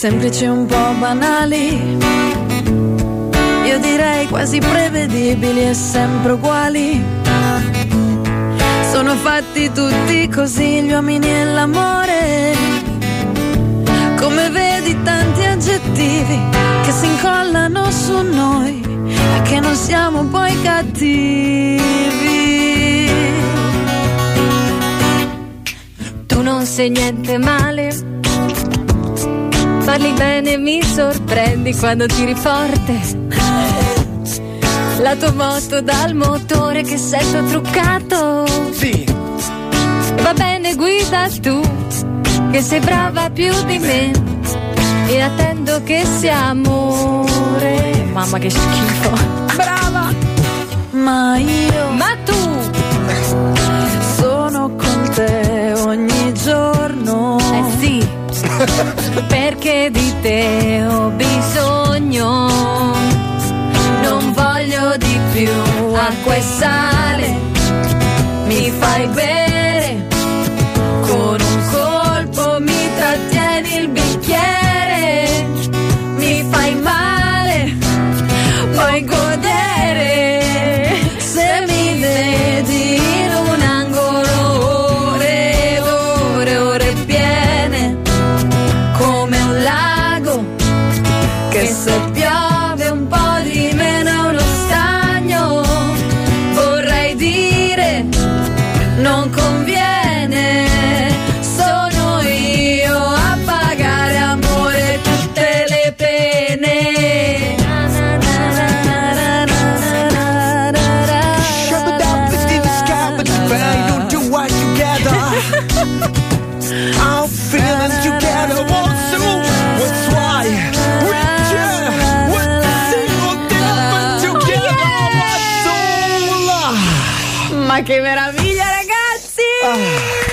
semplici, un po' banali, io direi quasi prevedibili e sempre uguali. Sono fatti tutti così gli uomini e l'amore. Come vedi tanti aggettivi che si incollano su noi e che non siamo poi cattivi. Tu non sei niente male, parli bene, mi sorprendi quando tiri forte. La tua moto dal motore che sento truccato. Sì. Va bene, guida tu, che sei brava più di me, e attendo che sia amore. Mamma che schifo. Brava. Ma io, ma tu sono con te ogni giorno. Sì, perché di te ho bisogno. Non voglio di più acqua e sale, mi fai bere, con un colpo mi trattieni il bicchiere, mi fai male, puoi godere, se mi vedi in un angolo ore, ore, ore piene, come un lago, che se piove un po' di meno è uno stagno, vorrei dire, non conviene, sono io a pagare amore tutte le pene. Shut up in the sky, but I don't do what you gather. I'm feeling together, what's wrong, what's why? Ma che meraviglia, ragazzi!